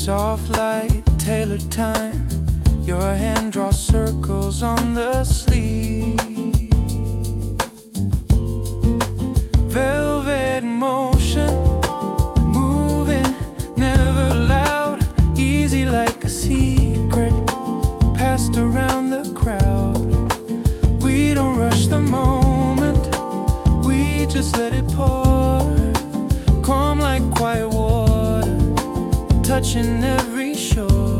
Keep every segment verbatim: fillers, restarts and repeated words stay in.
Soft light, tailored time. Your hand draws circles on the sleeve. Velvet motion, moving, never loud. Easy like a secret, passed around the crowd. We don't rush the moment, we just let it pour. Calm like quiet water, touching every shore.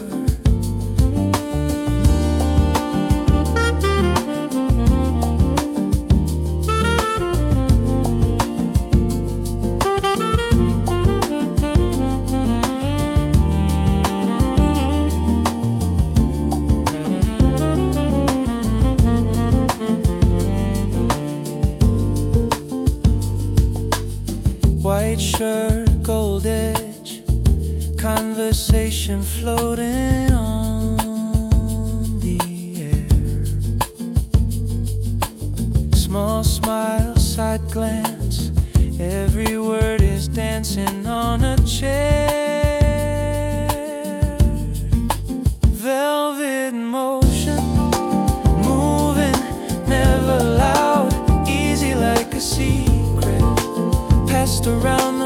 White shirt, gold edge, conversation floating on the air. Small smile, side glance, every word is dancing on a chair. Velvet motion, moving, never loud. Easy like a secret, passed around